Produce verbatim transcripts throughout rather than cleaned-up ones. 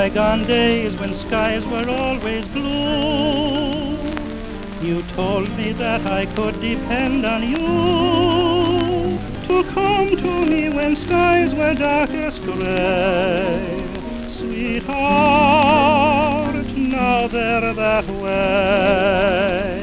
bygone days when skies were always blue. You told me that I could depend on you to come to me when skies were darkest gray. Sweetheart, now they're that way.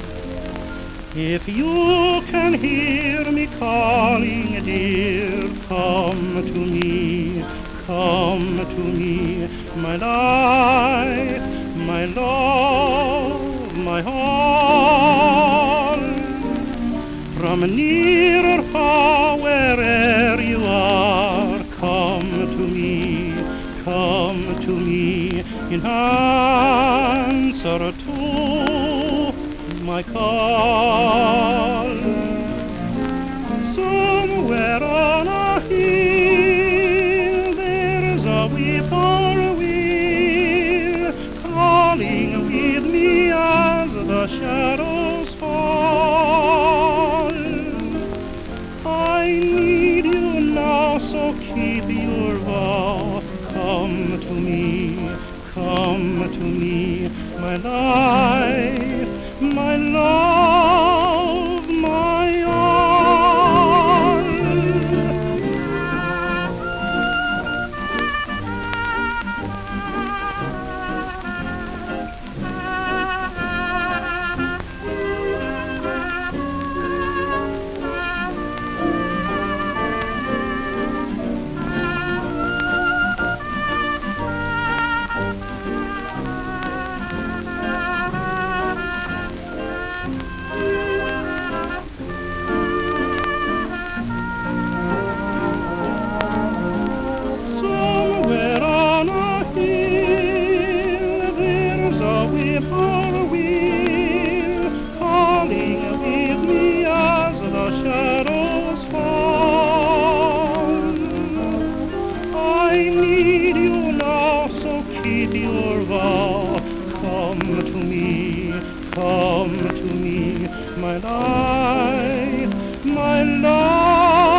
If you can hear me calling, dear, come to me, come to me, my life, my love, my all. From near or far, wherever you are, come to me, come to me, in answer to my call. Somewhere on a hill there's a whippoorwill calling with me as the shadows fall. I need you now, so keep your vow. Come to me, come to me, my life, my love, my all. Whippoorwill calling with me as the shadows fall. I need you now, so keep your vow. Come to me, come to me, my life, my love.